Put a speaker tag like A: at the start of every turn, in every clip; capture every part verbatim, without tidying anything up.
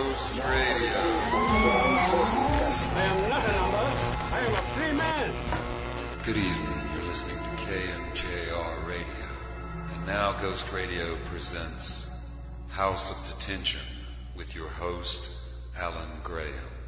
A: Ghost Radio.
B: I am not a number. I am a free man.
A: Good evening. You're listening to K M J R Radio. And now Ghost Radio presents House of Detention with your host, Alan Graham.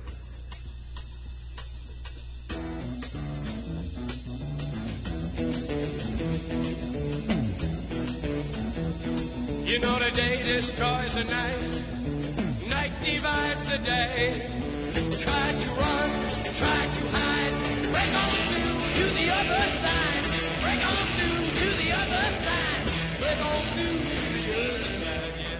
C: You know the day destroys the night, night divides the day. Try to run, try to hide, break on through to the other side. Break on through to the other side. Break on through to the other side, yeah.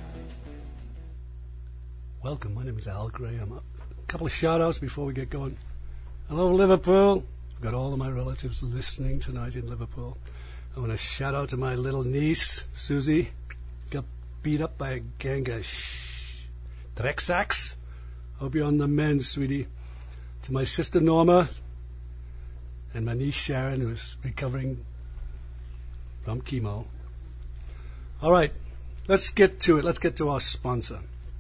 D: Welcome, my name is Al Graham. A couple of shout-outs before we get going. Hello, Liverpool. I've got all of my relatives listening tonight in Liverpool. I want to shout out to my little niece, Susie. Got beat up by a gang of sh- Drexax. Hope you're on the mend, sweetie. To my sister Norma and my niece Sharon, who's recovering from chemo. All right, let's get to it. Let's get to our sponsor.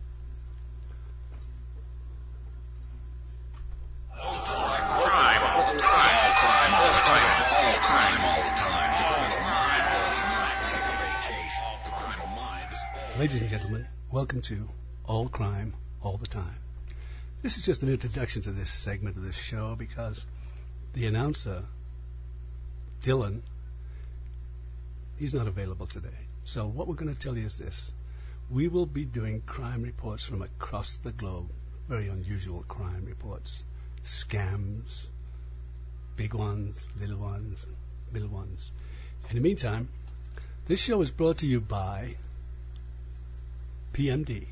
D: Ladies and gentlemen, welcome to All Crime, All the Time. This is just an introduction to this segment of this show because the announcer, Dylan, he's not available today. So what we're going to tell you is this. We will be doing crime reports from across the globe, very unusual crime reports, scams, big ones, little ones, middle ones. In the meantime, this show is brought to you by P M D.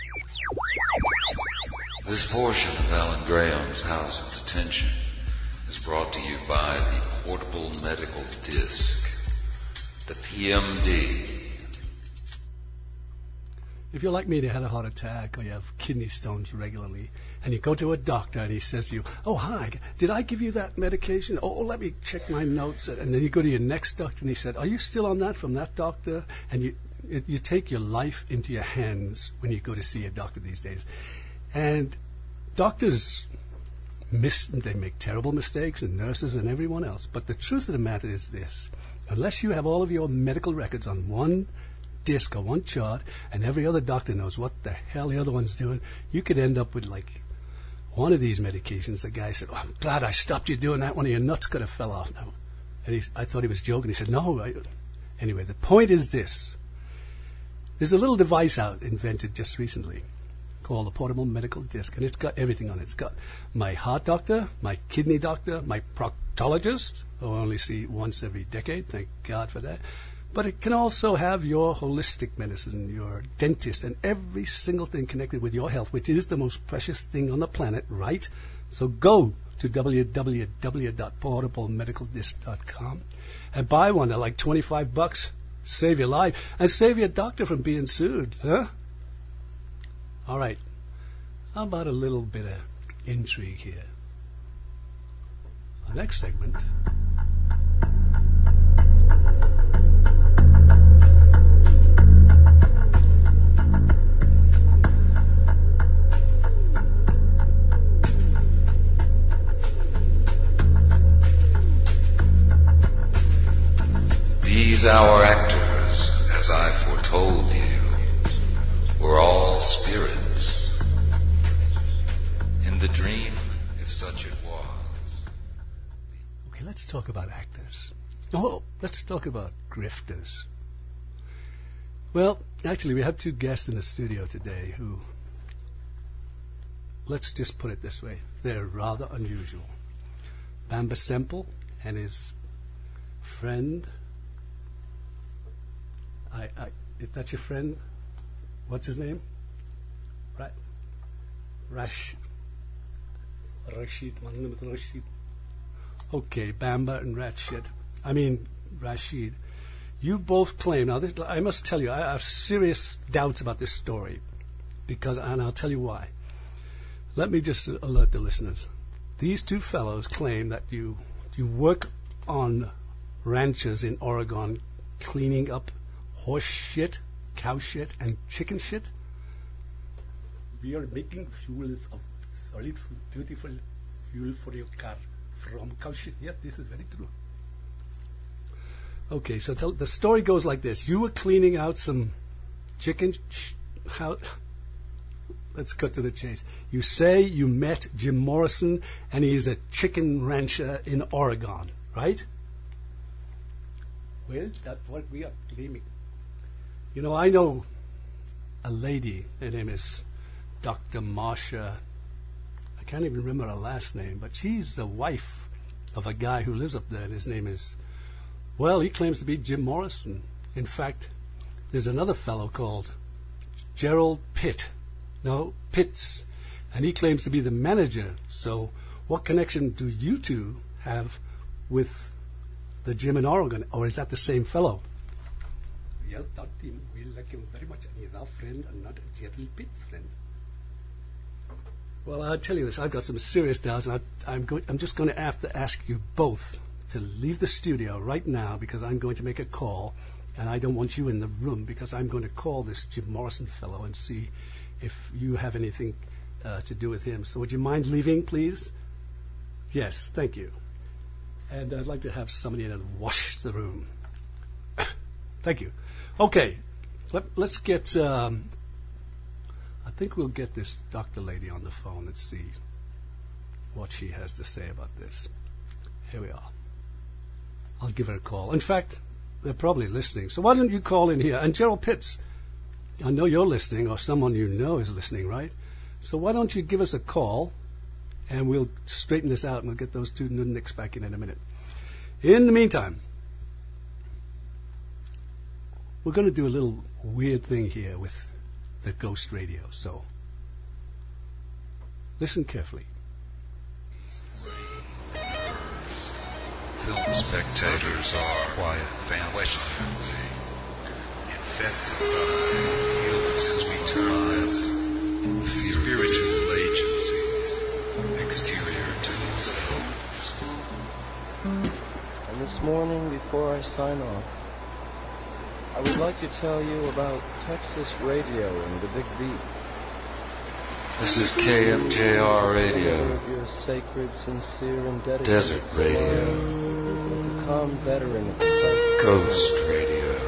A: This portion of Alan Graham's House of Detention is brought to you by the Portable Medical Disc, the P M D.
D: If you're like me, you had a heart attack or you have kidney stones regularly, and you go to a doctor and he says to you, oh, hi, did I give you that medication? Oh, let me check my notes. And then you go to your next doctor and he said, are you still on that from that doctor? And you It, you take your life into your hands when you go to see a doctor these days. And doctors miss, they make terrible mistakes, and nurses and everyone else. But the truth of the matter is this. Unless you have all of your medical records on one disc or one chart, and every other doctor knows what the hell the other one's doing, you could end up with like one of these medications. The guy said, oh, I'm glad I stopped you doing that. One of your nuts could have fell off now. And he, I thought he was joking. He said, no. I, anyway, the point is this. There's a little device out invented just recently called the Portable Medical Disc, and it's got everything on it. It's got my heart doctor, my kidney doctor, my proctologist, who I only see once every decade, thank God for that. But it can also have your holistic medicine, your dentist, and every single thing connected with your health, which is the most precious thing on the planet, right? So go to w w w dot portable medical disc dot com and buy one. They're like twenty-five bucks. Save your life, and save your doctor from being sued, huh? All right. How about a little bit of intrigue here? The next segment.
A: These our actors, as I foretold you, were all spirits. In the dream, if such it was.
D: Okay, let's talk about actors. Oh, let's talk about grifters. Well, actually, we have two guests in the studio today who, let's just put it this way, they're rather unusual. Bamba Semple and his friend, I, I, is that your friend? What's his name? Right. Rash. Rashid. Rashid. Okay, Bamba and Rashid. I mean, Rashid. You both claim, now this, I must tell you, I have serious doubts about this story, because, and I'll tell you why. Let me just alert the listeners. These two fellows claim that you you work on ranches in Oregon cleaning up horse shit, cow shit, and chicken shit. we are making fuels of solid, beautiful fuel for your car from cow shit. Yes, this is very true. Okay, so tell, the story goes like this. You were cleaning out some chicken. Sh- how? Let's cut to the chase. You say you met Jim Morrison, and he is a chicken rancher in Oregon, right? Well, that's what we are claiming. You know, I know a lady. Her name is Doctor Marsha. I can't even remember her last name, but she's the wife of a guy who lives up there, and his name is, well, he claims to be Jim Morrison. In fact, there's another fellow called Gerald Pitt. No, Pitts. And he claims to be the manager. So what connection do you two have with the Jim in Oregon? Or is that the same fellow? Well, that him. We like him very much. And he's our friend and not Gerald Pitt's friend. Well, I'll tell you this. I've got some serious doubts, and I, I'm, go- I'm just going to have to ask you both to leave the studio right now, because I'm going to make a call, and I don't want you in the room, because I'm going to call this Jim Morrison fellow and see if you have anything uh, to do with him. So would you mind leaving, please? Yes, thank you. And I'd like to have somebody in and wash the room. Thank you. Okay, let, let's get, um, I think we'll get this doctor lady on the phone and see what she has to say about this. Here we are. I'll give her a call. In fact, they're probably listening. So why don't you call in here? And Gerald Pitts, I know you're listening, or someone you know is listening, right? So why don't you give us a call, and we'll straighten this out, and we'll get those two nudniks back in in a minute. In the meantime, we're going to do a little weird thing here with the Ghost Radio. So listen carefully.
A: Film spectators are quiet families, infested by ills, sweet minds, spiritual agencies, exterior to themselves.
E: And this morning, before I sign off, I would like to tell you about Texas Radio and the Big Beat.
A: This is K M J R Radio.
E: Your sacred, sincere, and dedicated
A: Desert Radio.
E: Become veteran of the site.
A: Ghost Radio.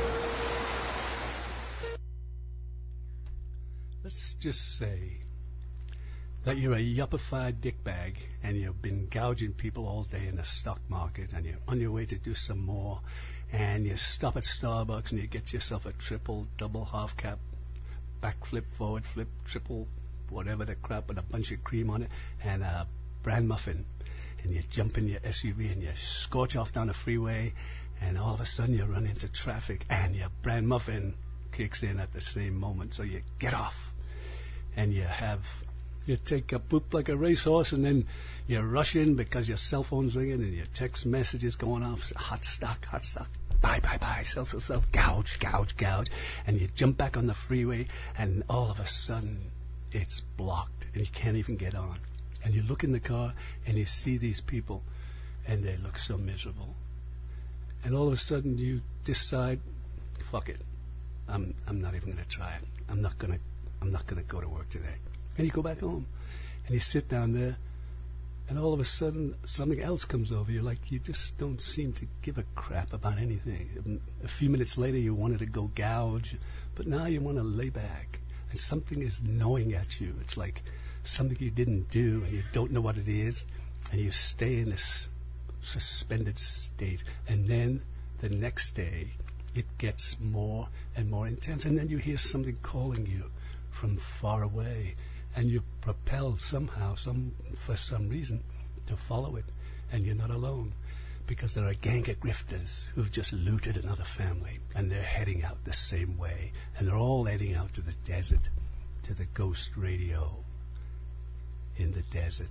D: Let's just say that you're a yuppified dickbag and you've been gouging people all day in the stock market, and you're on your way to do some more, and you stop at Starbucks and you get yourself a triple, double, half cap, backflip, forward flip, triple, whatever the crap, with a bunch of cream on it, and a bran muffin. And you jump in your S U V and you scorch off down the freeway, and all of a sudden you run into traffic, and your bran muffin kicks in at the same moment. So you get off, and you have, you take a poop like a racehorse, and then you rush in because your cell phone's ringing and your text messages going off. Hot stock, hot stock. Buy, buy, buy, sell, sell, sell, gouge, gouge, gouge. And you jump back on the freeway, and all of a sudden it's blocked, and you can't even get on. And you look in the car, and you see these people, and they look so miserable. And all of a sudden you decide, fuck it, I'm I'm not even going to try it. I'm not going to I'm not going to go to work today. And you go back home, and you sit down there, and all of a sudden something else comes over you, like you just don't seem to give a crap about anything. A few minutes later you wanted to go gouge, but now you want to lay back, and something is gnawing at you. It's like something you didn't do, and you don't know what it is, and you stay in this suspended state, and then the next day it gets more and more intense, and then you hear something calling you from far away, and you propel somehow, some for some reason, to follow it, and you're not alone, because there are a gang of grifters who've just looted another family, and they're heading out the same way, and they're all heading out to the desert, to the Ghost Radio in the desert.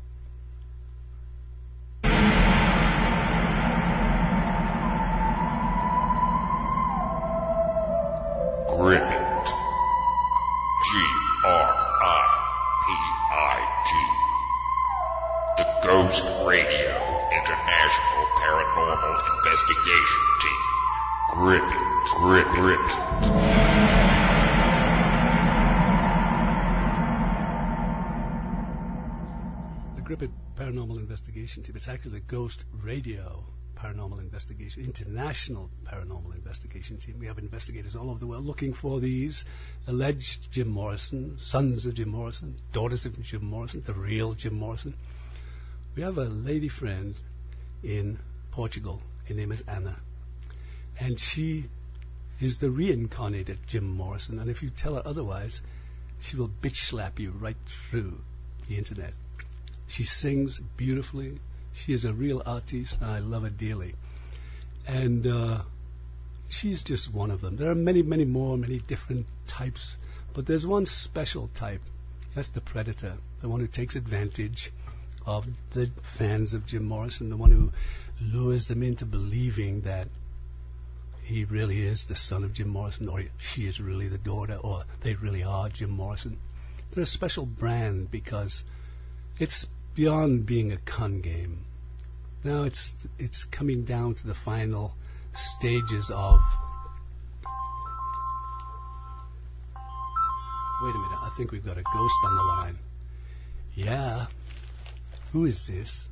F: Grip it. G R I P I T. The Ghost Radio International Paranormal Investigation Team. Grip it. Grip, grip it.
D: paranormal investigation team. It's actually the Ghost Radio Paranormal Investigation, International Paranormal Investigation Team. We have investigators all over the world looking for these alleged Jim Morrison, sons of Jim Morrison, daughters of Jim Morrison, the real Jim Morrison. We have a lady friend in Portugal. Her name is Anna. And she is the reincarnated Jim Morrison. And if you tell her otherwise, she will bitch slap you right through the internet. She sings beautifully. She is a real artiste, and I love her dearly. And uh, she's just one of them. There are many, many more, many different types. But there's one special type. That's the predator, the one who takes advantage of the fans of Jim Morrison, the one who lures them into believing that he really is the son of Jim Morrison, or she is really the daughter, or they really are Jim Morrison. They're a special brand because it's beyond being a con game. Now it's it's coming down to the final stages of... Wait a minute, I think we've got a ghost on the line. Yeah. Who is this?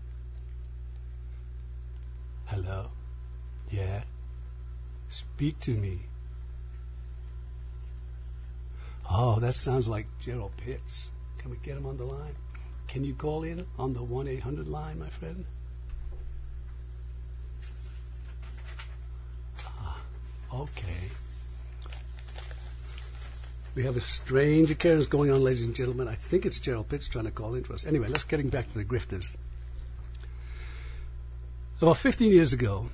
D: Hello? Yeah? Speak to me. Oh, that sounds like Gerald Pitts. Can we get him on the line? Can you call in on the one eight hundred line, my friend? Ah, okay. We have a strange occurrence going on, ladies and gentlemen. I think it's Gerald Pitts trying to call in to us. Anyway, let's getting back to the grifters. About fifteen years ago,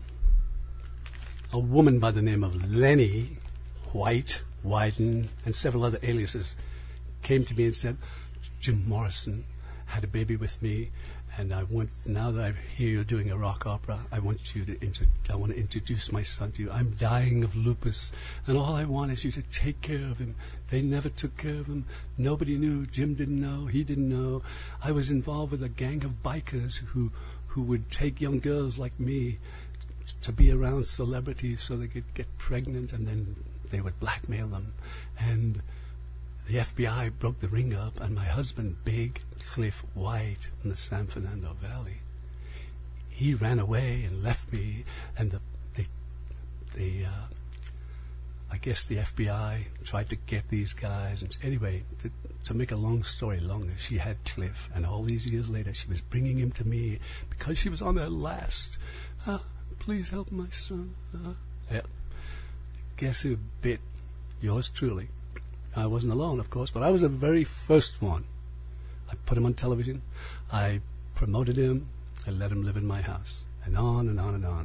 D: a woman by the name of Lenny White, Wyden, and several other aliases came to me and said, Jim Morrison had a baby with me, and I want, now that I hear you're doing a rock opera, I want you to inter- I want to introduce my son to you. I'm dying of lupus, and all I want is you to take care of him. They never took care of him. Nobody knew. Jim didn't know. He didn't know. I was involved with a gang of bikers who who would take young girls like me to be around celebrities so they could get pregnant, and then they would blackmail them. And the F B I broke the ring up, and my husband, Big Cliff White from the San Fernando Valley, he ran away and left me, and the, they, they, uh, I guess the F B I tried to get these guys. And anyway, to, to make a long story longer, she had Cliff, and all these years later, she was bringing him to me because she was on her last. Uh, please help my son. Uh, yeah. Guess who bit? Yours truly. I wasn't alone, of course, but I was the very first one. I put him on television. I promoted him. I let him live in my house. And on and on and on.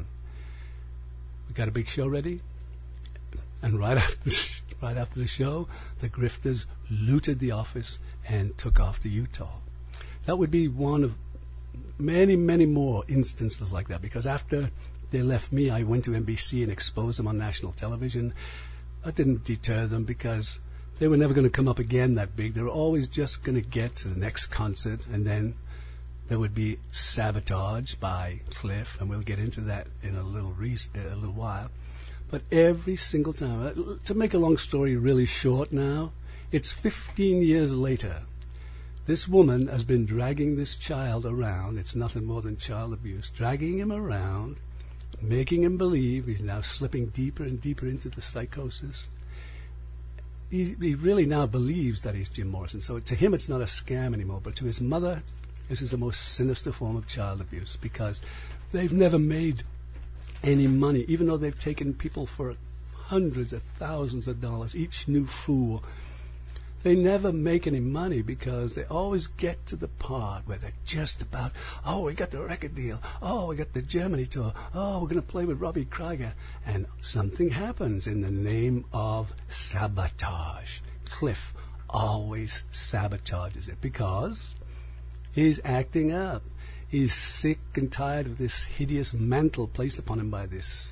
D: We got a big show ready. And right after, right after the show, the grifters looted the office and took off to Utah. That would be one of many, many more instances like that, because after they left me, I went to N B C and exposed them on national television. That didn't deter them because they were never going to come up again that big. They were always just going to get to the next concert, and then there would be sabotage by Cliff, and we'll get into that in a little re- a little while. But every single time, to make a long story really short now, it's fifteen years later. This woman has been dragging this child around. It's nothing more than child abuse. Dragging him around, making him believe he's now slipping deeper and deeper into the psychosis. He, he really now believes that he's Jim Morrison. So to him, it's not a scam anymore. But to his mother, this is the most sinister form of child abuse, because they've never made any money, even though they've taken people for hundreds of thousands of dollars, each new fool. They never make any money because they always get to the part where they're just about, oh, we got the record deal. Oh, we got the Germany tour. Oh, we're going to play with Robbie Krieger. And something happens in the name of sabotage. Cliff always sabotages it because he's acting up. He's sick and tired of this hideous mantle placed upon him by this.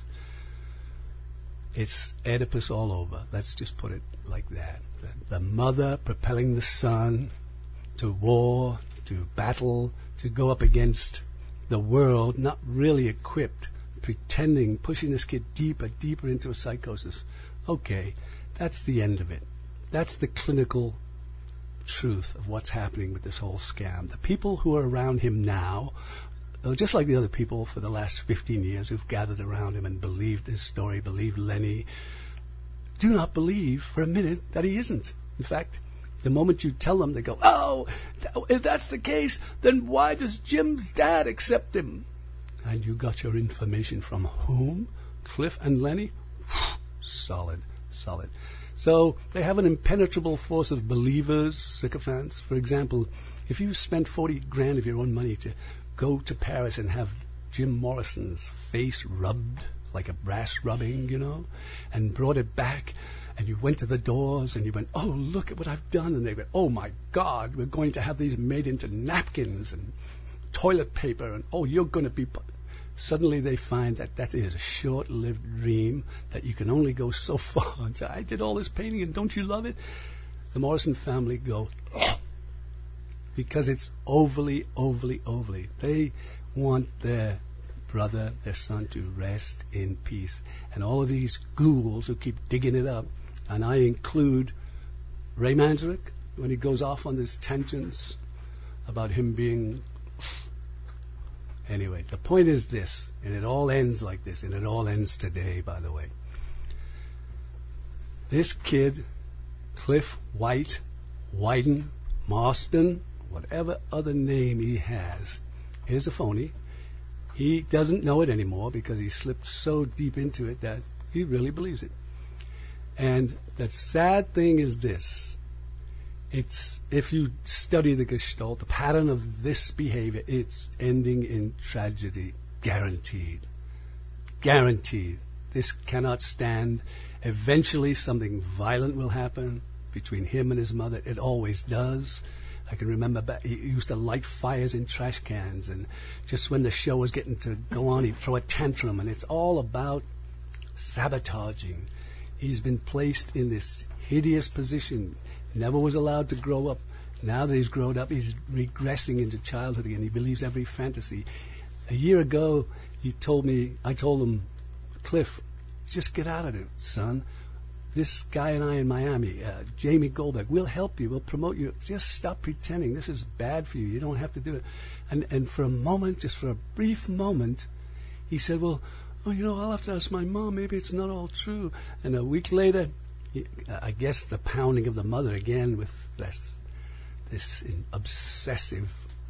D: It's Oedipus all over. Let's just put it like that. The, the mother propelling the son to war, to battle, to go up against the world, not really equipped, pretending, pushing this kid deeper, deeper into a psychosis. Okay, that's the end of it. That's the clinical truth of what's happening with this whole scam. The people who are around him now, uh, just like the other people for the last fifteen years who've gathered around him and believed his story, believed Lenny, do not believe for a minute that he isn't. In fact, the moment you tell them, they go, oh, if that's the case, then why does Jim's dad accept him? And you got your information from whom? Cliff and Lenny? Solid, solid. So they have an impenetrable force of believers, sycophants. For example, if you spent forty grand of your own money to go to Paris and have Jim Morrison's face rubbed like a brass rubbing, you know, and brought it back, and you went to the doors and you went, oh, look at what I've done. And they went, oh, my God, we're going to have these made into napkins and toilet paper. And, oh, you're going to be... Suddenly they find that that is a short-lived dream, that you can only go so far. And say, I did all this painting and don't you love it? The Morrison family go, oh, because it's overly, overly, overly. They want their brother, their son, to rest in peace. And all of these ghouls who keep digging it up, and I include Ray Manzarek when he goes off on these tangents about him being... Anyway, the point is this, and it all ends like this, and it all ends today, by the way. This kid, Cliff White, Wyden, Marston, whatever other name he has, is a phony. He doesn't know it anymore because he slipped so deep into it that he really believes it. And the sad thing is this. It's, if you study the Gestalt, the pattern of this behavior, it's ending in tragedy. Guaranteed. Guaranteed. This cannot stand. Eventually something violent will happen between him and his mother. It always does. I can remember back, he used to light fires in trash cans, and just when the show was getting to go on, he'd throw a tantrum, and it's all about sabotaging. He's been placed in this hideous position. Never was allowed to grow up. Now that he's grown up, he's regressing into childhood again. He believes every fantasy. A year ago, he told me, I told him, Cliff, just get out of it, son. This guy and I in Miami, uh, Jamie Goldberg, we'll help you. We'll promote you. Just stop pretending. This is bad for you. You don't have to do it. And and for a moment, just for a brief moment, he said, well, oh, you know, I'll have to ask my mom. Maybe it's not all true. And a week later, he, I guess the pounding of the mother again with this, this obsessive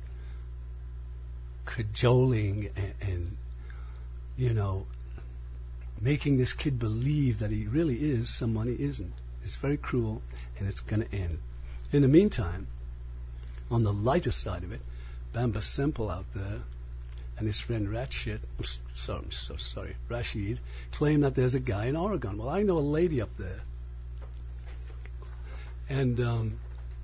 D: cajoling and, and, you know, making this kid believe that he really is someone he isn't. It's very cruel, and it's going to end. In the meantime, on the lighter side of it, Bamba Simple out there and his friend Ratshit, I'm sorry, I'm so sorry, Rashid, claim that there's a guy in Oregon. Well, I know a lady up there. And um,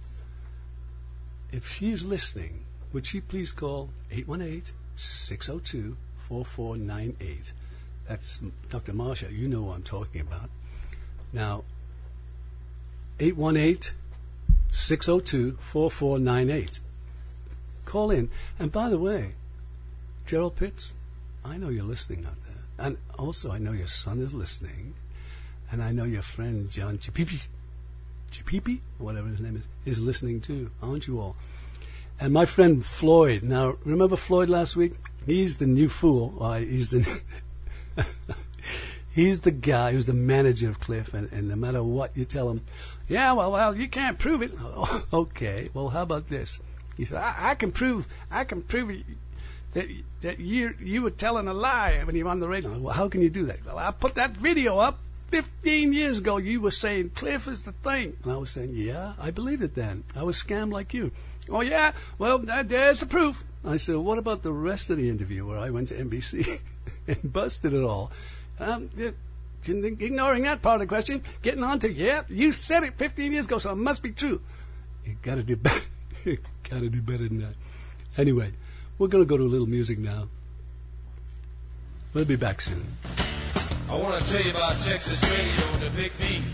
D: if she's listening, would she please call eight one eight, six oh two, four four nine eight. That's Doctor Marsha. You know what I'm talking about. Now, eight one eight, six oh two, four four nine eight. Call in. And by the way, Gerald Pitts, I know you're listening out there. And also I know your son is listening. And I know your friend John Chipipi, Chipipi, whatever his name is, is listening too. Aren't you all? And my friend Floyd. Now, remember Floyd last week? He's the new fool. Why, he's the... He's the guy who's the manager of Cliff, and, and no matter what you tell him, yeah, well, well, you can't prove it. Oh, okay, well, how about this? He said, I, I can prove, I can prove that that you you were telling a lie when you were on the radio. Well, how can you do that? Well, I put that video up fifteen years ago. You were saying Cliff is the thing, and I was saying, yeah, I believed it then. I was scammed like you. Oh yeah, well, that, there's the proof. I said, what about the rest of the interview where I went to N B C and busted it all? Um, ignoring that part of the question, getting on to, yeah, you said it fifteen years ago, so it must be true. You gotta do better. You gotta do better than that. Anyway, we're gonna go to a little music now. We'll be back soon.
C: I want to tell you about Texas radio and the Big B.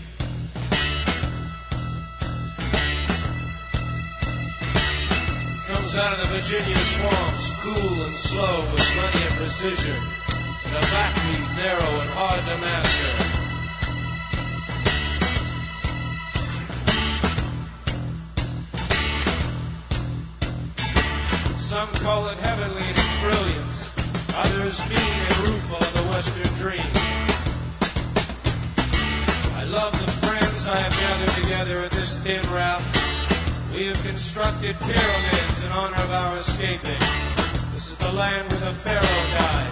C: Comes out of the Virginia swamps, cool and slow with plenty of precision. And a backbeat, narrow and hard to master. escaping. This is the land where the Pharaoh died.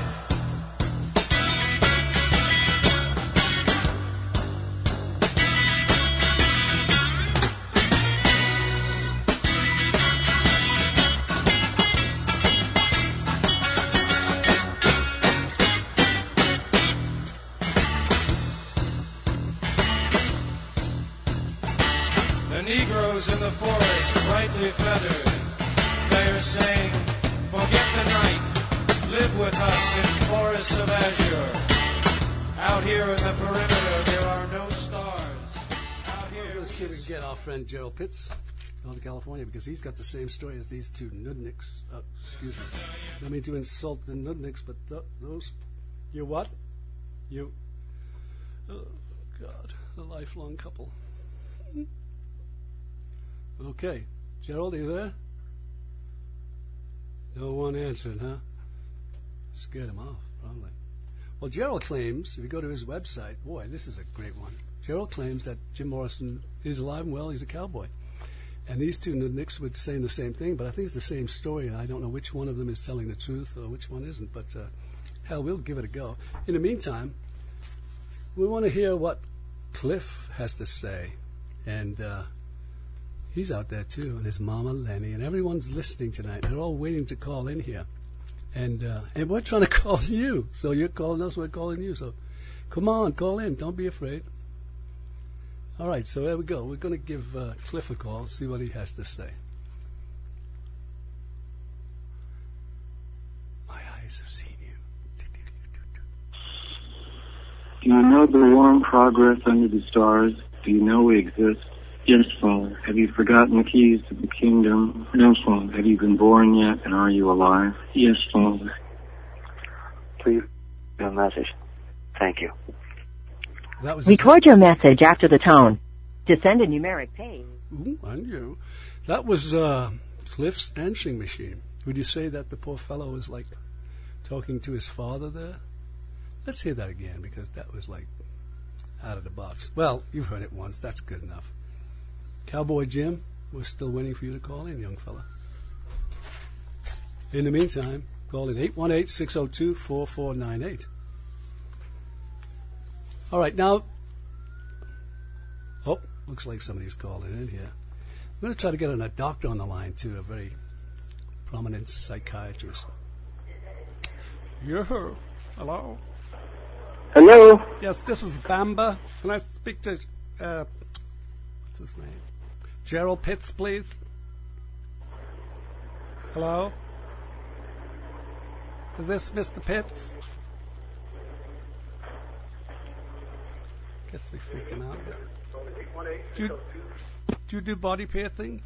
C: The Negroes in the forest, brightly feathered, they are saying, forget the night, live with us in forests of azure. Out here in the perimeter, there are no stars. Out here,
D: We're going to see if we can get our friend Gerald Pitts out to California, because he's got the same story as these two nudniks. Uh, excuse me. I don't mean to insult the nudniks, but th- those... You what? You... Oh, God. A lifelong couple. Okay. Gerald, are you there? No one answered, huh? Scared him off, probably. Well, Gerald claims, if you go to his website, boy, this is a great one. Gerald claims that Jim Morrison is alive and well, he's a cowboy. And these two nudniks were saying the same thing, but I think it's the same story, and I don't know which one of them is telling the truth or which one isn't, but uh, hell, we'll give it a go. In the meantime, we want to hear what Cliff has to say. And uh, he's out there, too, and his mama, Lenny, and everyone's listening tonight. They're all waiting to call in here. And uh, and we're trying to call you. So you're calling us, we're calling you. So come on, call in. Don't be afraid. All right, so there we go. We're going to give uh, Cliff a call, see what he has to say. My eyes have seen you.
G: Do you know the warm progress under the stars? Do you know we exist? Yes, Father. Have you forgotten the keys to the kingdom? No, Father. Have you been born yet, and are you alive? Yes, Father.
H: Please leave a message. Thank you.
D: That was
I: Record your message after the tone. To send a numeric page.
D: Ooh, I knew. That was uh, Cliff's answering machine. Would you say that the poor fellow was like talking to his father there? Let's hear that again, because that was like out of the box. Well, you've heard it once. That's good enough. Cowboy Jim, we're still waiting for you to call in, young fella. In the meantime, call in eight one eight, six oh two, four four nine eight. All right, now, oh, looks like somebody's calling in here. I'm going to try to get a doctor on the line, too, a very prominent psychiatrist. Yeah, hello?
J: Hello?
D: Yes, this is Bamba. Can I speak to, uh, what's his name? Gerald Pitts, please? Hello? Is this Mister Pitts? Guess we freaking out. Do you, do you do body piercing?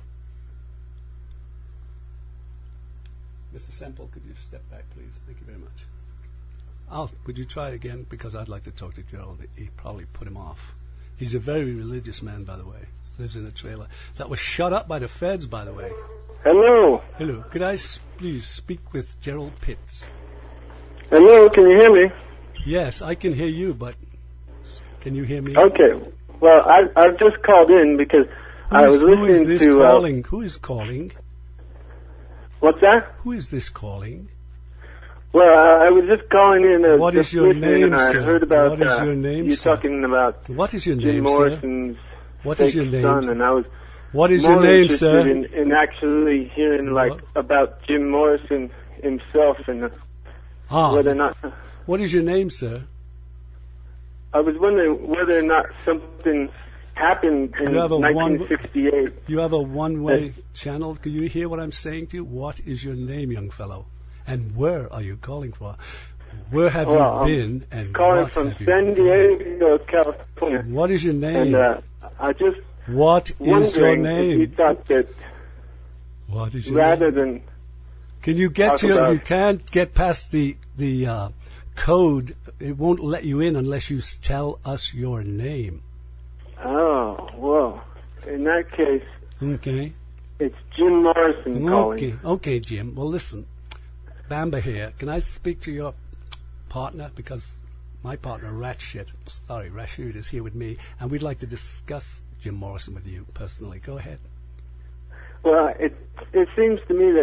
D: Mister Semple, could you step back, please? Thank you very much. I'll, would you try again? Because I'd like to talk to Gerald. He probably put him off. He's a very religious man, by the way. Lives in a trailer. That was shut up by the feds, by the way.
J: Hello.
D: Hello. Could I s- please speak with Gerald Pitts?
J: Hello, can you hear me?
D: Yes, I can hear you, but can you hear me?
J: Okay. Well, I, I've just called in because
D: who
J: I
D: is,
J: was listening
D: who is this
J: to...
D: calling?
J: Uh,
D: who is calling?
J: What's that?
D: Who is this calling?
J: Well, I, I was just calling in. Uh,
D: What
J: just
D: is your
J: listening,
D: name,
J: and I
D: sir?
J: heard about
D: What is
J: uh,
D: your name,
J: you
D: sir?
J: talking about
D: What is your
J: Jim
D: name,
J: Morrison's
D: sir? What
J: fake
D: is your name?
J: son, and I was
D: What is
J: more
D: your name,
J: interested
D: sir?
J: In, in actually hearing like
D: What?
J: about Jim Morrison himself and uh,
D: Ah,
J: whether or not.
D: what is your name, sir?
J: I was wondering whether or not something happened in
D: You have a one-
J: nineteen sixty-eight.
D: You have a one-way channel. Can you hear what I'm saying to you? What is your name, young fellow? And where are you calling from? Where have
J: Well,
D: you
J: I'm
D: been? And
J: calling
D: what
J: from
D: have you
J: San
D: done?
J: Diego, California.
D: What is your name?
J: And uh, I just
D: what is your
J: wondering if you
D: name?
J: thought that
D: What is your
J: rather
D: name?
J: than
D: Can you get
J: talk
D: to?
J: about-
D: You can't get past the the uh, code. It won't let you in unless you s- tell us your name.
J: oh well, in that case,
D: Okay.
J: it's Jim Morrison calling.
D: Okay. Okay, Jim. Well, listen. Bamba here. Can I speak to your partner? Because my partner, Ratshit, sorry, Rashid is here with me, and we'd like to discuss Jim Morrison with you personally. Go ahead.
J: Well, it it seems to me that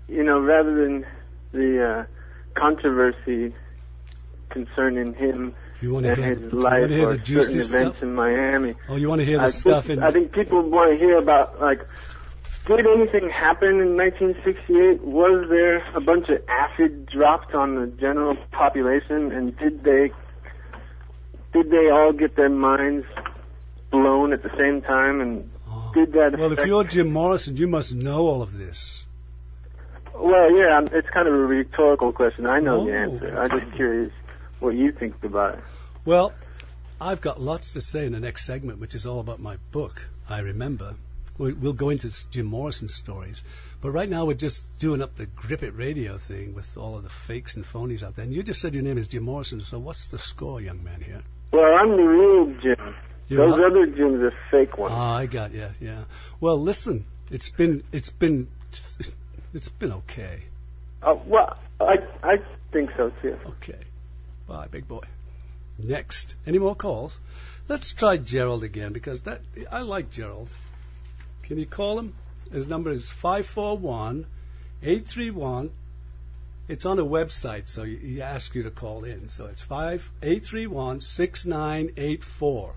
J: you know, rather than the uh, controversy concerning him
D: you want to
J: and
D: hear,
J: his
D: you
J: life
D: want to hear
J: or
D: the juicy
J: certain events
D: stuff?
J: in Miami.
D: Oh, you want to hear the
J: I
D: stuff
J: think,
D: in...
J: I think people want to hear about, like, did anything happen in nineteen sixty-eight? Was there a bunch of acid dropped on the general population, and did they did they all get their minds blown at the same time? And
D: oh.
J: did that
D: Well,
J: affect...
D: if you're Jim Morrison, you must know all of this.
J: Well, yeah, I'm- it's kind of a rhetorical question. I know
D: Oh,
J: the answer.
D: okay.
J: I'm just curious what you think about it.
D: Well, I've got lots to say in the next segment, which is all about my book, I Remember. We- We'll go into s- Jim Morrison stories. But right now we're just doing up the Grip It Radio thing with all of the fakes and phonies out there. And you just said your name is Jim Morrison, so what's the score, young man here?
J: Well, I'm the real Jim.
D: You're
J: Those
D: not-
J: other Jims are fake ones.
D: Ah, I got you, yeah. Well, listen, it's been, it's been, it's been okay.
J: Uh, well, I I think so too.
D: Okay. Bye, big boy. Next. Any more calls? Let's try Gerald again, because that I like Gerald. Can you call him? His number is five four one, eight three one. It's on a website, so he he asks you to call in. So it's five eight three one six nine eight four.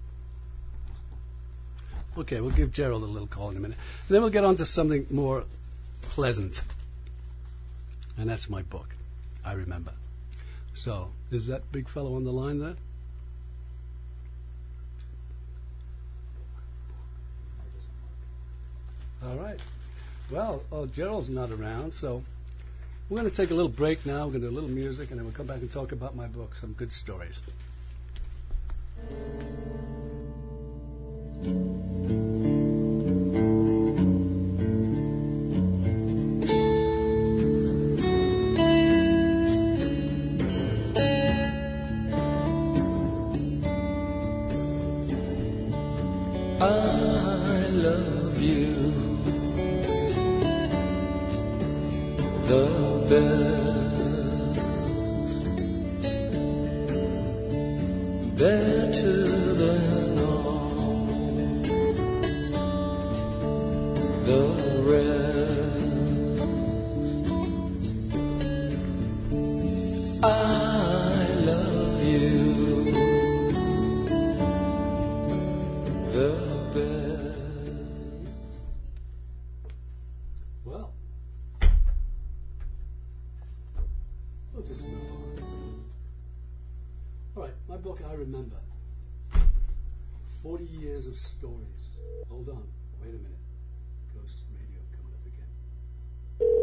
D: Okay, we'll give Gerald a little call in a minute. And then we'll get on to something more pleasant. And that's my book, I Remember. So, is that big fellow on the line there? All right. Well, oh, Gerald's not around, so we're going to take a little break now. We're going to do a little music, and then we'll come back and talk about my book, some good stories.
K: I love you the best, better than all the rest. I love you the
D: Well, we'll just move on. All right, my book, I Remember. forty years of stories. Hold on, wait a minute. Ghost Radio coming up again.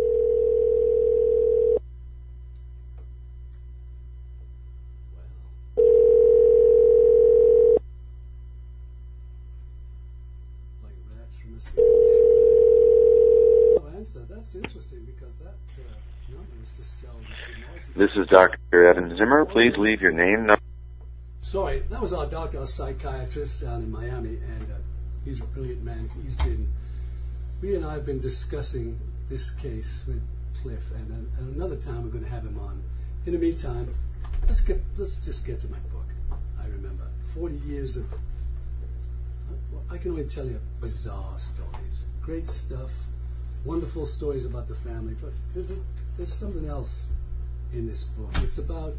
D: Well, like rats from a single shoe. No answer. That's interesting because that uh, number is to sell the Jim Morrison.
L: This is Doctor Evan Zimmer. Please leave your name, number.
D: Sorry, that was our doctor, our psychiatrist down in Miami, and uh, he's a brilliant man. He's been, we and I have been discussing this case with Cliff, and, uh, and another time we're going to have him on. In the meantime, let's get, let's just get to my book. I Remember forty years of, well, I can only tell you bizarre stories, great stuff, wonderful stories about the family, but there's a, there's something else in this book. It's about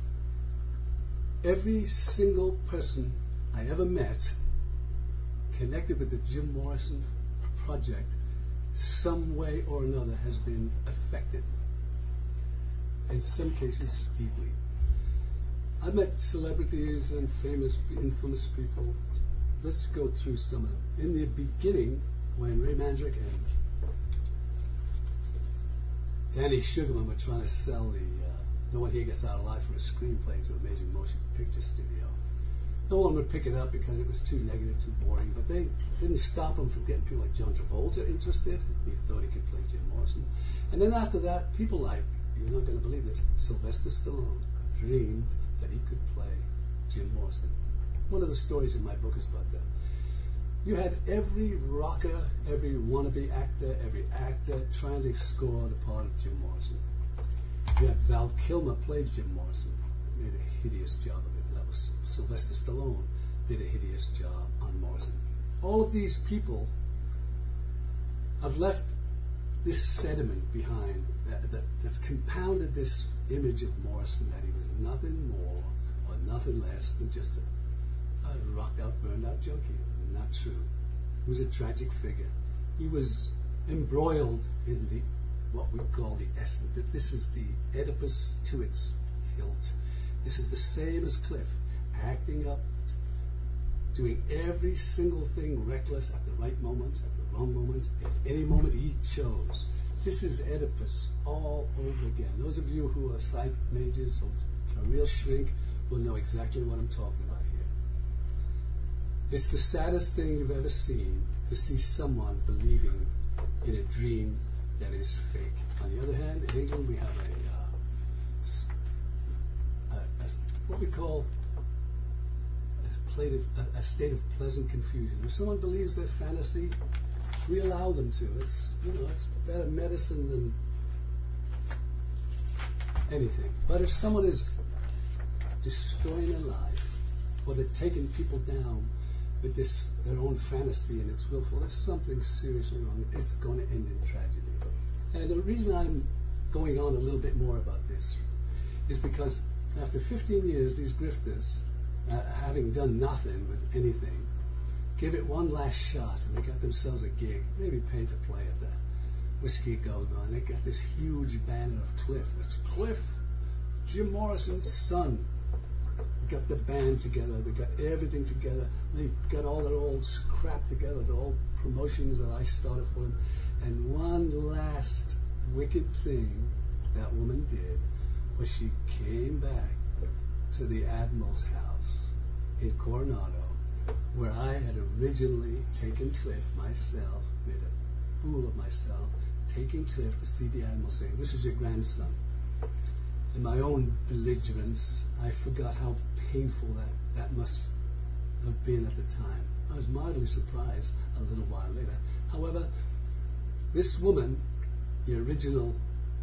D: every single person I ever met connected with the Jim Morrison project, some way or another has been affected. In some cases, deeply. I've met celebrities and famous, infamous people. Let's go through some of them. In the beginning, when Ray Mandrake and Danny Sugarman were trying to sell the uh, No One Here Gets Out Alive for a screenplay to a major motion picture studio, no one would pick it up because it was too negative, too boring, but they didn't stop them from getting people like John Travolta interested. He thought he could play Jim Morrison. And then after that, people like, you're not going to believe this, Sylvester Stallone dreamed that he could play Jim Morrison. One of the stories in my book is about that. You had every rocker, every wannabe actor, every actor trying to score the part of Jim Morrison. You had Val Kilmer played Jim Morrison, made a hideous job of it. That was Sylvester Stallone did a hideous job on Morrison. All of these people have left this sediment behind that, that that's compounded this image of Morrison, that he was nothing more or nothing less than just a, a rocked out, burned out junkie. Not true. He was a tragic figure. He was embroiled in the what we call the essence. That this is the Oedipus to its hilt. This is the same as Cliff, acting up, doing every single thing reckless at the right moment, at the wrong moment, at any moment he chose. This is Oedipus all over again. Those of you who are psych majors or a real shrink will know exactly what I'm talking about here. It's the saddest thing you've ever seen, to see someone believing in a dream that is fake. On the other hand, in England we have a, uh, a, a what we call a, plate of, a, a state of pleasant confusion. If someone believes their fantasy, we allow them to. It's, you know, it's better medicine than anything. But if someone is destroying their life, or they're taking people down with this their own fantasy and it's willful, there's something seriously wrong. It's going to end in tragedy. And the reason I'm going on a little bit more about this is because after fifteen years, these grifters, uh, having done nothing with anything, give it one last shot, and they got themselves a gig, maybe paid to play at the Whiskey Go-Go, and they got this huge banner of Cliff. It's Cliff, Jim Morrison's son. They got the band together, they got everything together, they got all their old crap together, the old promotions that I started for them, and one last wicked thing that woman did was she came back to the Admiral's house in Coronado, where I had originally taken Cliff myself, made a fool of myself, taking Cliff to see the Admiral, saying, "This is your grandson." In my own belligerence, I forgot how painful that, that must have been at the time. I was mildly surprised a little while later. However, this woman, the original,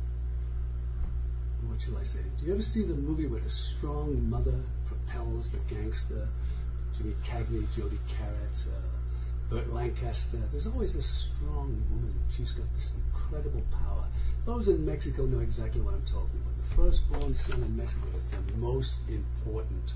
D: what shall I say? Do you ever see the movie where the strong mother propels the gangster? Jimmy Cagney, Jody Carrot, uh, Burt Lancaster. There's always this strong woman. She's got this incredible power. Those in Mexico know exactly what I'm talking about. The firstborn son in Mexico is the most important.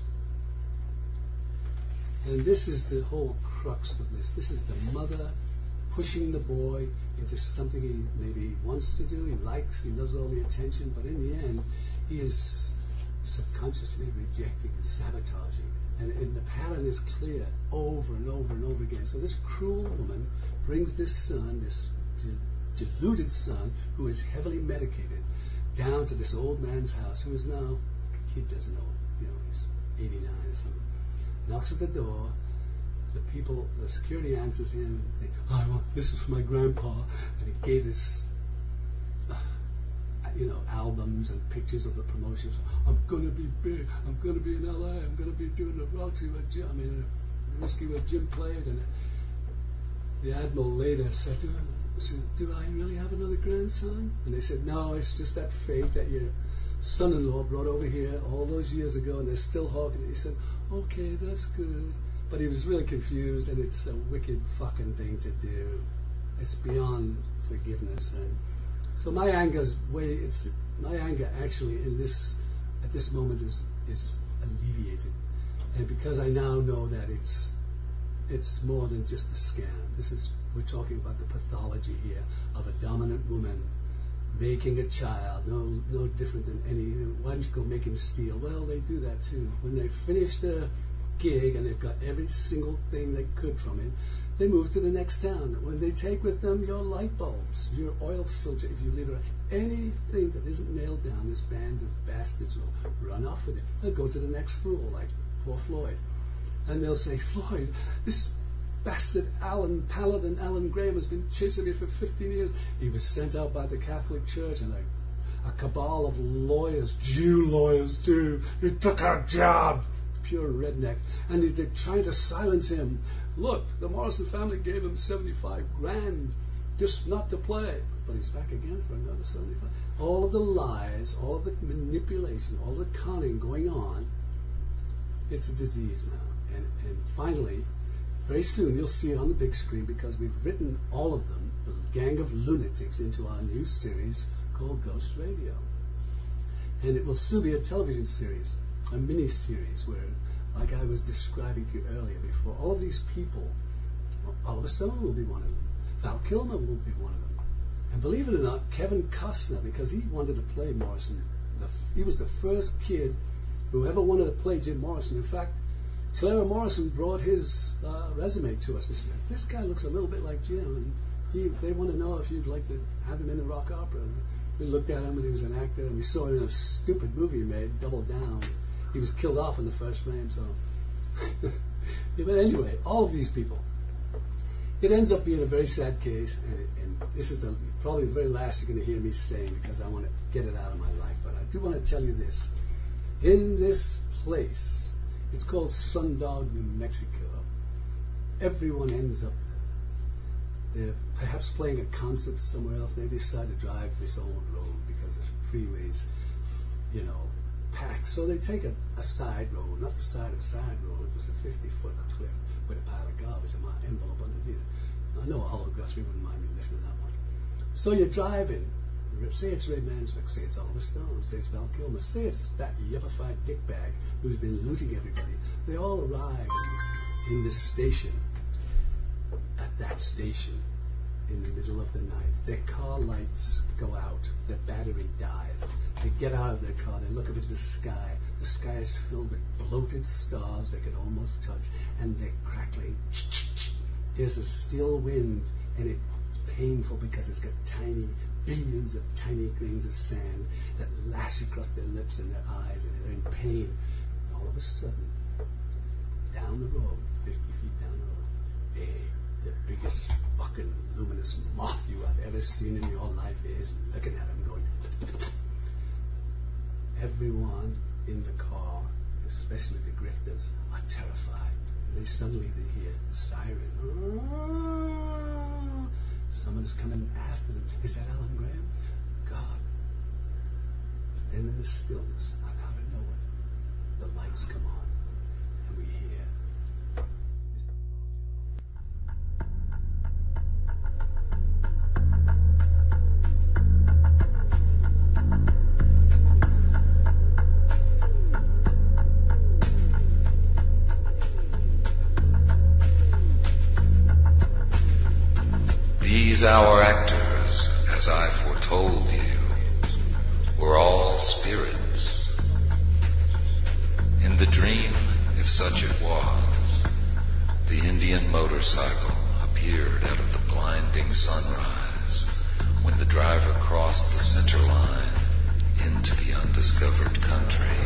D: And this is the whole crux of this. This is the mother pushing the boy into something he maybe wants to do, he likes, he loves all the attention, but in the end, he is subconsciously rejecting and sabotaging. And, and the pattern is clear over and over and over again. So this cruel woman brings this son, this de- deluded son, who is heavily medicated, down to this old man's house, who is now, he doesn't know, you know, he's eighty-nine or something. Knocks at the door. The people, the security answers him and say, "Oh, well, this is for my grandpa," and he gave this, uh, you know, albums and pictures of the promotions. "I'm gonna be big. I'm gonna be in L A. I'm gonna be doing the Roxy with Jim. I mean, Whiskey with Jim played." And the Admiral later said to him, said, "Do I really have another grandson?" And they said, "No, it's just that fake that your son-in-law brought over here all those years ago, and they're still hawking it." He said, "Okay, that's good." But he was really confused, and it's a wicked fucking thing to do. It's beyond forgiveness. And so my anger's way. It's my anger actually in this at this moment is is alleviated, and because I now know that it's it's more than just a scam. This is we're talking about the pathology here of a dominant woman making a child, no no different than any. Why don't you go make him steal? Well, they do that too. When they finish their gig and they've got every single thing they could from it, they move to the next town. When they take with them your light bulbs, your oil filter, if you leave it, anything that isn't nailed down, this band of bastards will run off with it. They'll go to the next fool, like poor Floyd, and they'll say, "Floyd, this bastard Alan Paladin, Alan Graham, has been chasing me for fifteen years. He was sent out by the Catholic Church and a, a cabal of lawyers, Jew lawyers too. He took our job." Pure redneck, and they're trying to silence him. Look, the Morrison family gave him seventy-five grand just not to play, but he's back again for another seventy-five. All of the lies, all of the manipulation, all the conning going on, it's a disease now. And, and finally, Very soon you'll see it on the big screen because we've written all of them, the gang of lunatics, into our new series called Ghost Radio. And it will soon be a television series, a mini-series where, like I was describing to you earlier before, all of these people, well, Oliver Stone will be one of them, Val Kilmer will be one of them, and believe it or not, Kevin Costner, because he wanted to play Morrison. The f- he was the first kid who ever wanted to play Jim Morrison. In fact, Clara Morrison brought his uh, resume to us. She said, this guy looks a little bit like Jim, and he, they want to know if you'd like to have him in a rock opera. And we looked at him, and he was an actor, and we saw him in a stupid movie he made, Double Down. He was killed off in the first frame, so... yeah, but anyway, all of these people. It ends up being a very sad case, and, it, and this is the, probably the very last you're going to hear me saying because I want to get it out of my life. But I do want to tell you this. In this place, it's called Sundog, New Mexico. Everyone ends up there. They're perhaps playing a concert somewhere else. They decide to drive this old road because the freeways, you know, packed. So they take a, a side road, not the side of a side road. It was a fifty-foot cliff with a pile of garbage and my envelope underneath it. I know Oliver Guthrie wouldn't mind me lifting that one. So you're driving. Say it's Ray Manzarek, say it's Oliver Stone, say it's Val Kilmer, say it's that yippified dickbag who's been looting everybody. They all arrive in, in this station, at that station, in the middle of the night. Their car lights go out, their battery dies. They get out of their car, they look up into the sky. The sky is filled with bloated stars they could almost touch, and they're crackling. There's a still wind, and it's painful because it's got tiny, billions of tiny grains of sand that lash across their lips and their eyes, and they're in pain. And all of a sudden, down the road, fifty feet down the road, hey, the biggest fucking luminous moth you have ever seen in your life is looking at him going... Everyone in the car, especially the grifters, are terrified. And they suddenly they hear siren. Someone's coming after them. Is that Alan Graham? God. But then in the stillness, out of nowhere, the lights come on, and we hear Mister
A: These our actors, as I foretold you, were all spirits. In the dream, if such it was, the Indian motorcycle appeared out of the blinding sunrise when the driver crossed the center line into the undiscovered country.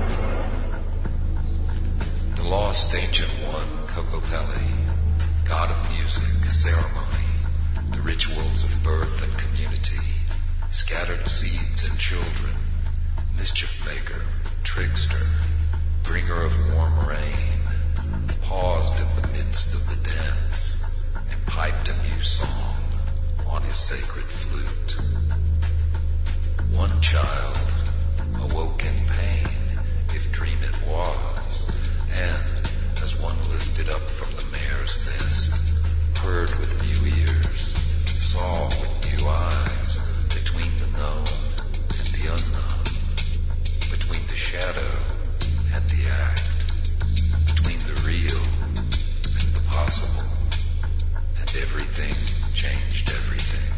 A: The lost ancient one, Kokopelli, god of music, ceremony, the rituals of birth and community, scattered seeds and children, mischief maker, trickster, bringer of warm rain, paused in the midst of the dance and piped a new song on his sacred flute. One child awoke in pain, if dream it was, and as one lifted up from the mare's nest, heard with new ears, saw with new eyes, between the known and the unknown, between the shadow and the act, between the real and the possible, and everything changed everything.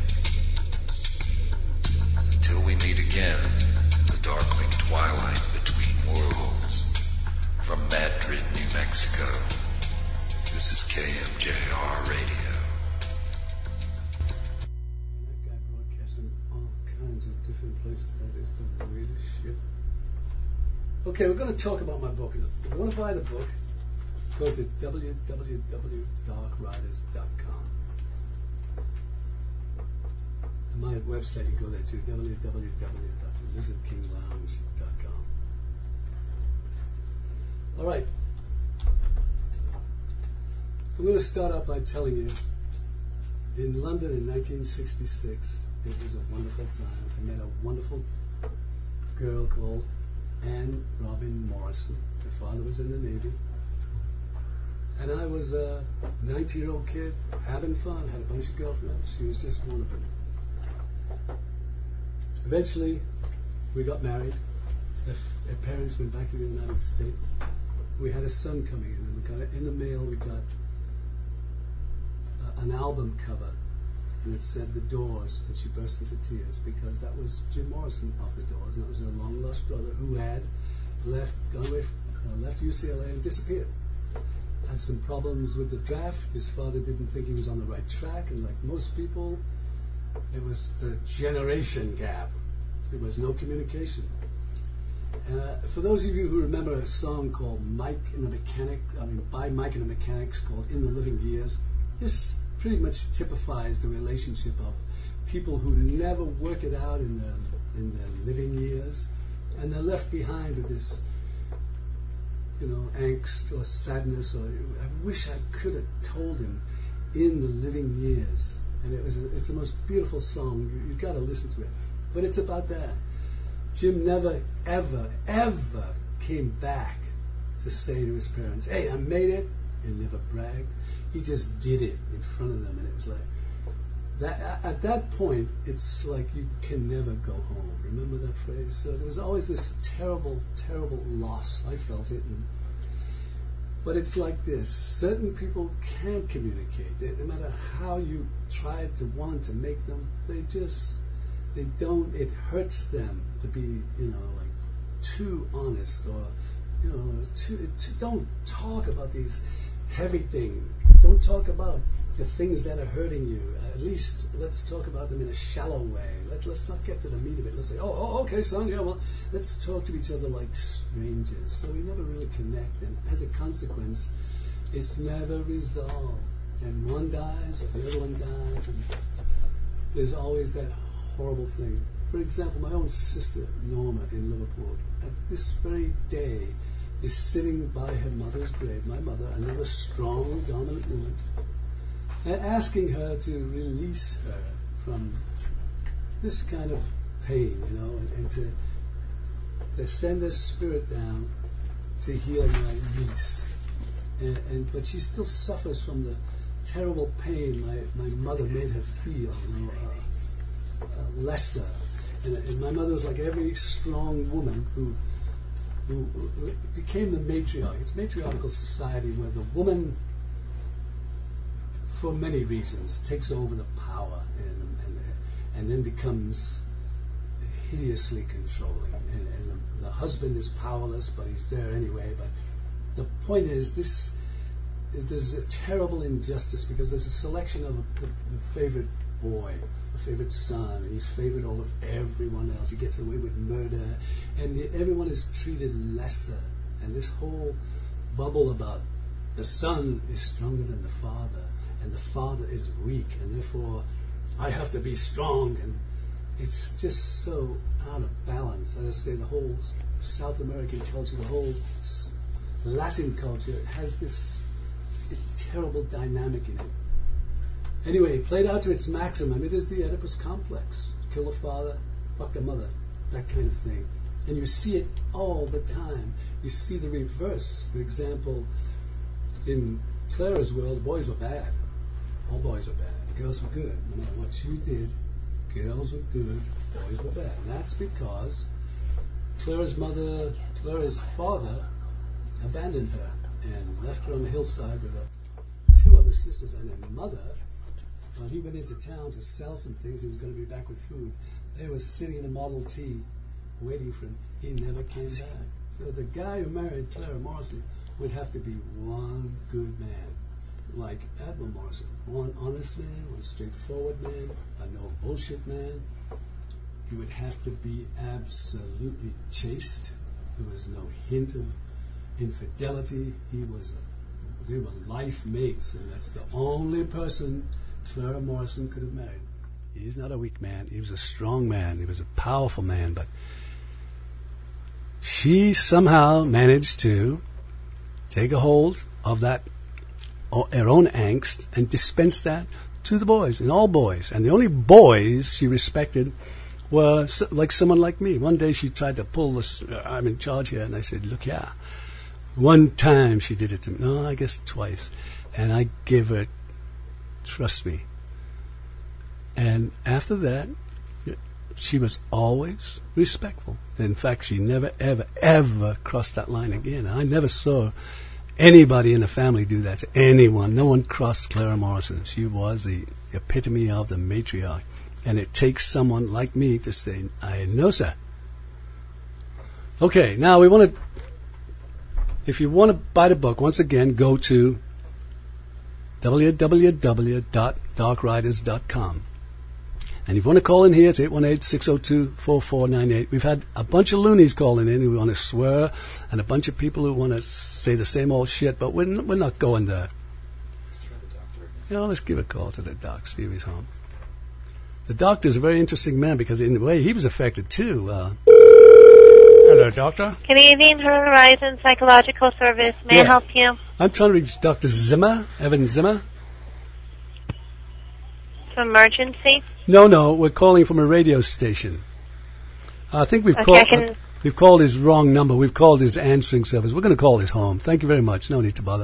A: Until we meet again in the darkling twilight between worlds, from Madrid, New Mexico, this is K M J R Radio.
D: That guy broadcasting all kinds of different places. That is the weirdest shit. Okay, we're going to talk about my book. If you want to buy the book, go to w w w dot dark riders dot com. And my website, you can go there too, w w w dot lizard king lounge dot com. All right. I'm going to start out by telling you, in London in nineteen sixty-six, it was a wonderful time. I met a wonderful girl called Anne Robin Morrison. Her father was in the Navy. And I was a nineteen-year-old kid having fun, had a bunch of girlfriends. She was just one of them. Eventually, we got married. Our parents went back to the United States. We had a son coming in, and we got it in the mail. We got uh, an album cover, and it said The Doors, and she burst into tears because that was Jim Morrison of The Doors, and that was a long-lost brother who had left, gone away, from, uh, left U C L A and disappeared. Had some problems with the draft. His father didn't think he was on the right track, and like most people, it was the generation gap. There was no communication. Uh, for those of you who remember a song called Mike and the Mechanic, I mean, by Mike and the Mechanics, called In the Living Years, this pretty much typifies the relationship of people who never work it out in their, in their living years, and they're left behind with this, you know, angst or sadness, or I wish I could have told him in the living years. And it was a, it's the most beautiful song. You, you've got to listen to it. But it's about that. Jim never, ever, ever came back to say to his parents, hey, I made it. He never bragged. He just did it in front of them. And it was like, that. At that point, it's like you can never go home. Remember that phrase? So there was always this terrible, terrible loss. I felt it. And, but it's like this. Certain people can't communicate. They, no matter how you try to want to make them, they just... They don't, it hurts them to be, you know, like too honest, or, you know, too, too, don't talk about these heavy things. Don't talk about the things that are hurting you. At least let's talk about them in a shallow way. Let, let's not get to the meat of it. Let's say, oh, oh, okay, son, yeah, well, let's talk to each other like strangers. So we never really connect, and as a consequence, it's never resolved. And one dies, or the other one dies, and there's always that horrible thing. For example, my own sister, Norma, in Liverpool, at this very day, is sitting by her mother's grave, my mother, another strong, dominant woman, and asking her to release her from this kind of pain, you know, and, and to, to send her spirit down to heal my niece. And, and but she still suffers from the terrible pain my, my mother made her feel, you know, uh, Uh, lesser, and, and my mother was like every strong woman who, who, who became the matriarch. It's a matriarchal society where the woman, for many reasons, takes over the power and and, and then becomes hideously controlling. And, and the, the husband is powerless, but he's there anyway. But the point is, this is there's a terrible injustice because there's a selection of a, the, the favorite boy, a favorite son, and he's favored over everyone else. He gets away with murder, and the, everyone is treated lesser. And this whole bubble about the son is stronger than the father, and the father is weak, and therefore I have to be strong. And it's just so out of balance. As I say, the whole South American culture, the whole Latin culture has this terrible dynamic in it. Anyway, played out to its maximum, it is the Oedipus complex. Kill the father, fuck the mother, that kind of thing. And you see it all the time. You see the reverse. For example, in Clara's world, boys were bad. All boys were bad. Girls were good. No matter what you did, girls were good, boys were bad. And that's because Clara's mother, Clara's father, abandoned her and left her on the hillside with her two other sisters, and her mother. When he went into town to sell some things, he was going to be back with food. They were sitting in a Model T waiting for him. He never came back. So the guy who married Clara Morrison would have to be one good man, like Admiral Morrison. One honest man, one straightforward man, a no bullshit man. He would have to be absolutely chaste. There was no hint of infidelity. He was a, they were life mates, and that's the only person Clara Morrison could have married. He's not a weak man. He was a strong man. He was a powerful man. But she somehow managed to take a hold of that, her own angst, and dispense that to the boys, and all boys. And the only boys she respected were like someone like me. One day she tried to pull this, I'm in charge here, and I said, look, yeah, One time she did it to me. No, I guess twice. And I gave her, trust me. And after that, she was always respectful. In fact, she never, ever, ever crossed that line again. I never saw anybody in the family do that to anyone. No one crossed Clara Morrison. She was the epitome of the matriarch. And it takes someone like me to say, I know, sir. Okay, now we want to, if you want to buy the book, once again, go to w w w dot dark riders dot com. And if you want to call in here, it's eight one eight, six oh two, four four nine eight. We've had a bunch of loonies calling in who want to swear, and a bunch of people who want to say the same old shit, but we're, n- we're not going there.
M: Let's try the doctor again.
D: You know, let's give a call to the doc, see if he's home. The doctor's a very interesting man because in a way he was affected too. Uh, Hello, doctor.
N: Good evening, Horizon Psychological Service. May
D: Yeah.
N: I help you?
D: I'm trying to reach Doctor Zimmer, Evan Zimmer.
N: It's an emergency.
D: No, no, we're calling from a radio station. I think we've
N: Okay,
D: called.
N: I can-
D: uh, we've called his wrong number. We've called his answering service. We're going to call his home. Thank you very much. No need to bother.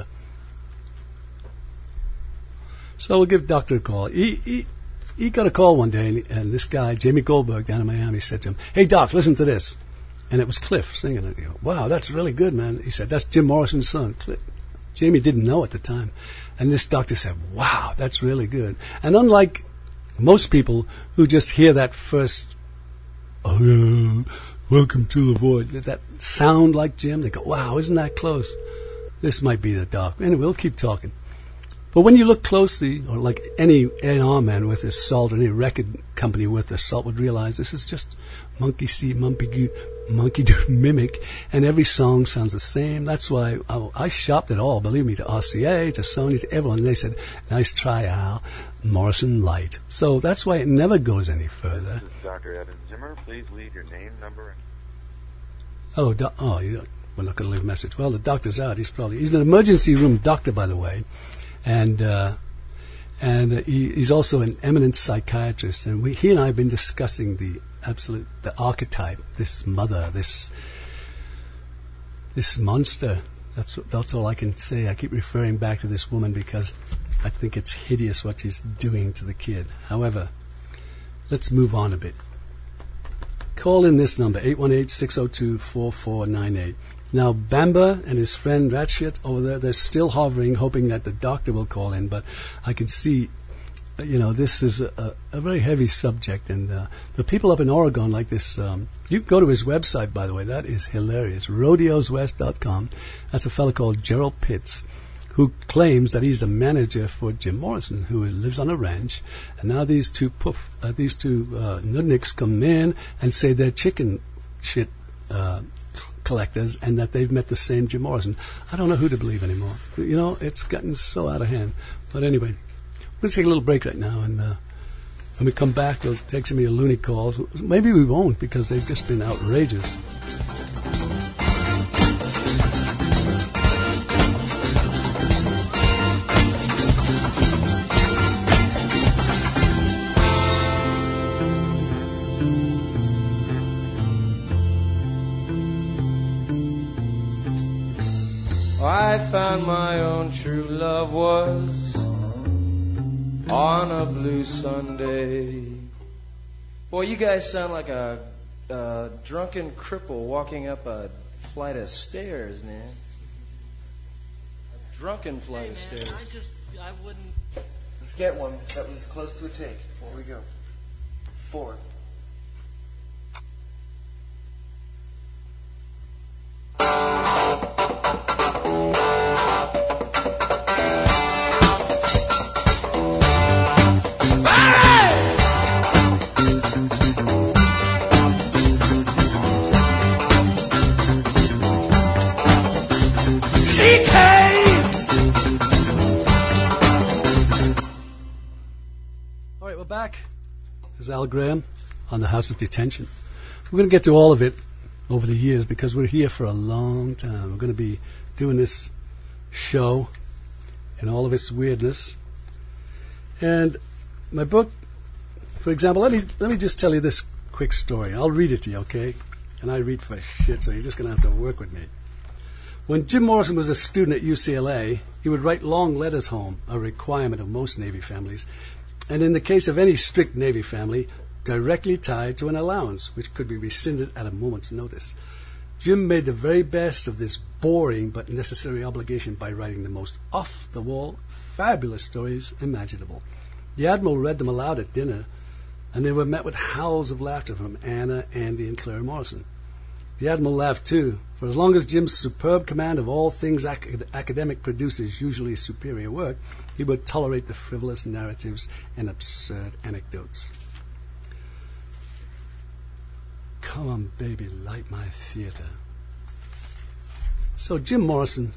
D: So we'll give Doctor a call. He he, he got a call one day, and, and this guy Jamie Goldberg down in Miami said to him, "Hey Doc, listen to this." And it was Cliff singing it. He goes, wow, that's really good, man. He said, that's Jim Morrison's son. Cliff. Jamie didn't know at the time. And this doctor said, wow, that's really good. And unlike most people who just hear that first, oh, yeah, welcome to the void, that sound like Jim, they go, wow, isn't that close? This might be the doc. Anyway, we'll keep talking. But when you look closely, or like any A and R man with his salt, or any record company with their salt would realize this is just monkey see, monkey do, monkey do mimic, and every song sounds the same. That's why I, I shopped it all, believe me, to R C A, to Sony, to everyone. And they said, nice try, Al, Morrison Light. So that's why it never goes any further.
L: This is Doctor Evan Zimmer. Please leave your name, number, and...
D: Hello, doc. Oh, you don't, we're not going to leave a message. Well, the doctor's out. He's probably, he's an emergency room doctor, by the way. And uh, and uh, he, he's also an eminent psychiatrist, and we, he and I have been discussing the absolute, the archetype, this mother, this this monster. That's that's all I can say. I keep referring back to this woman because I think it's hideous what she's doing to the kid. However, let's move on a bit. Call in this number, eight one eight, six oh two, four four nine eight. Now, Bamba and his friend Ratshit over there, they're still hovering, hoping that the doctor will call in, but I can see, you know, this is a, a, a very heavy subject, and uh, the people up in Oregon like this, um, you can go to his website, by the way, that is hilarious, rodeos west dot com. That's a fellow called Gerald Pitts, who claims that he's the manager for Jim Morrison, who lives on a ranch, and now these two poof, uh, these two uh, nudniks come in and say they're chicken shit uh, collectors and that they've met the same Jim Morrison. I don't know who to believe anymore. You know, it's gotten so out of hand. But anyway, we're going to take a little break right now, and uh, when we come back, we'll take some of your loony calls. Maybe we won't, because they've just been outrageous.
K: I found my own true love was on a blue Sunday. Boy, you guys sound like a, a drunken cripple walking up a flight of stairs, man. A drunken flight
O: hey,
K: of
O: man,
K: stairs.
O: I just, I wouldn't.
M: Let's get one. That was close to a take. Before we go. Four.
D: Back. There's Al Graham on the House of Detention. We're going to get to all of it over the years because we're here for a long time. We're going to be doing this show in all of its weirdness. And my book, for example, let me let me just tell you this quick story. I'll read it to you, okay? And I read for shit, so you're just going to have to work with me. When Jim Morrison was a student at U C L A, he would write long letters home, a requirement of most Navy families, and in the case of any strict Navy family, directly tied to an allowance, which could be rescinded at a moment's notice. Jim made the very best of this boring but necessary obligation by writing the most off-the-wall, fabulous stories imaginable. The Admiral read them aloud at dinner, and they were met with howls of laughter from Anna, Andy, and Claire Morrison. The Admiral laughed too, for as long as Jim's superb command of all things ac- academic produces usually superior work, he would tolerate the frivolous narratives and absurd anecdotes. Come on, baby, light my theater. So Jim Morrison,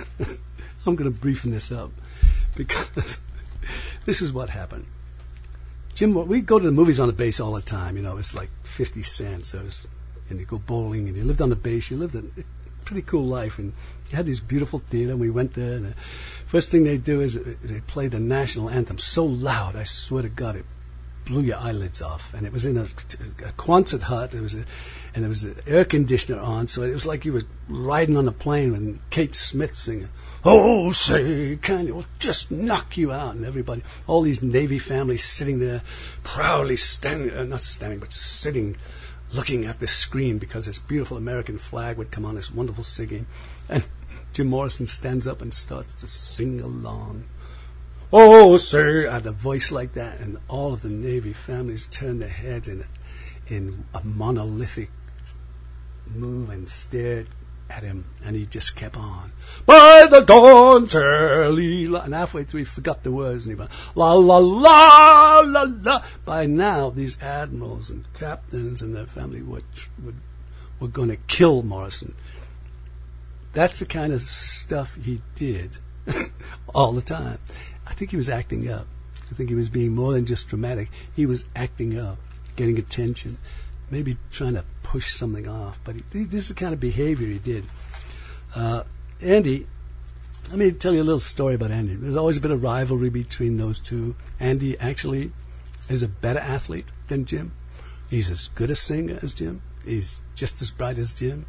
D: I'm going to briefen this up, because this is what happened. Jim, we'd go to the movies on the base all the time. You know, it's like fifty cents. It was, and you go bowling, and you lived on the base. You lived a pretty cool life, and you had this beautiful theater, and we went there, and the first thing they do is they play the national anthem so loud, I swear to God, it blew your eyelids off. And it was in a, a Quonset hut. It was a, and there was an air conditioner on, so it was like you were riding on a plane with Kate Smith singing, "Oh, say, can you just knock you out?" And everybody, all these Navy families sitting there, proudly standing, uh, not standing, but sitting, looking at the screen, because this beautiful American flag would come on, this wonderful singing. And Jim Morrison stands up and starts to sing along. "Oh, say," at a voice like that, and all of the Navy families turned their heads in, in a monolithic move and stared at him, and he just kept on. "By the dawn's early light," and halfway through he forgot the words, and he went, "La la la la la." By now, these admirals and captains and their family were were, were going to kill Morrison. That's the kind of stuff he did all the time. I think he was acting up. I think he was being more than just dramatic. He was acting up, getting attention, maybe trying to push something off. But he, this is the kind of behavior he did. Uh, Andy, let me tell you a little story about Andy. There's always a bit of rivalry between those two. Andy actually is a better athlete than Jim. He's as good a singer as Jim. He's just as bright as Jim.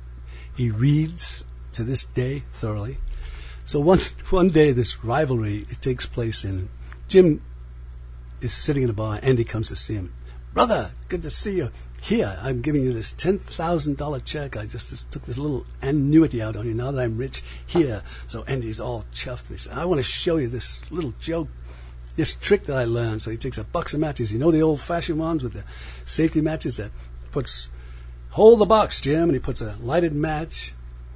D: He reads to this day thoroughly. So one one day, this rivalry, it takes place in, Jim is sitting in a bar, Andy comes to see him. "Brother, good to see you. Here, I'm giving you this ten thousand dollars check. I just, just took this little annuity out on you now that I'm rich. Here." So Andy's all chuffed. He said, "I want to show you this little joke, this trick that I learned." So he takes a box of matches. You know the old-fashioned ones with the safety matches that puts, "Hold the box, Jim," and he puts a lighted match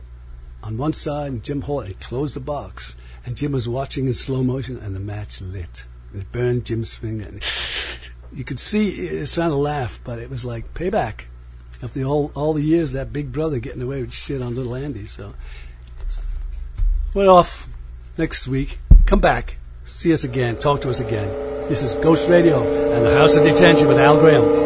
D: on one side, and Jim hold it. He closed the box, and Jim was watching in slow motion, and the match lit. It burned Jim's finger. And you could see he was trying to laugh, but it was like payback after all all the years that big brother getting away with shit on little Andy. So we're off next week. Come back, see us again, talk to us again. This is Ghost Radio and the House of Detention with Al Graham.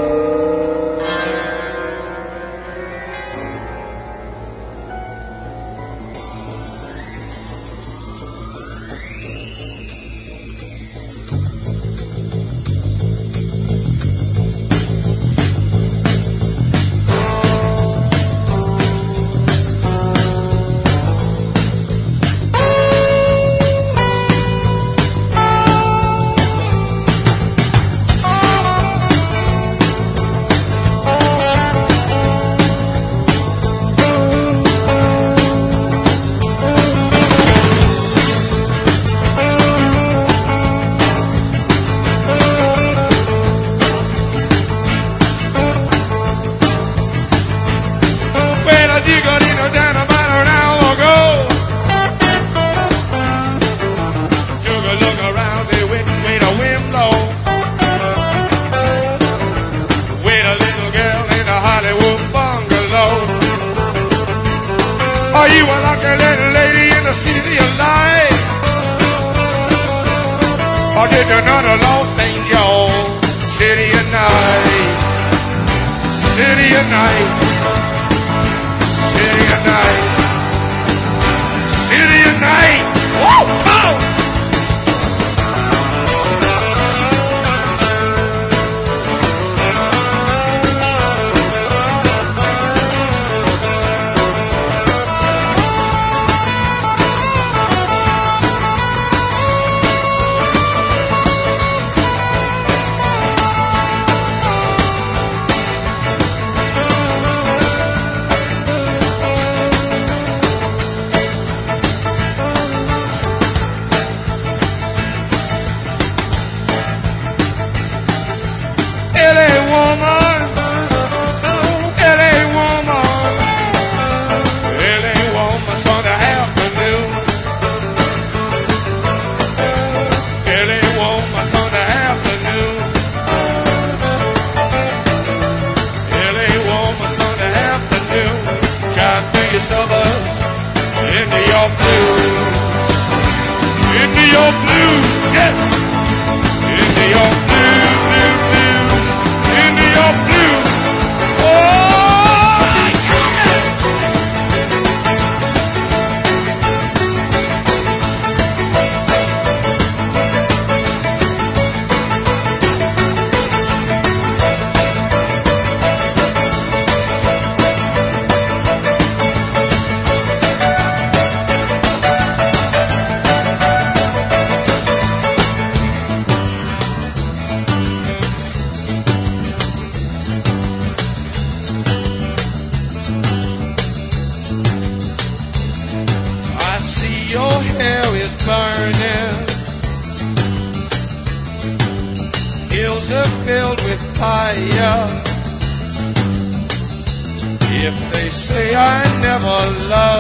K: more love.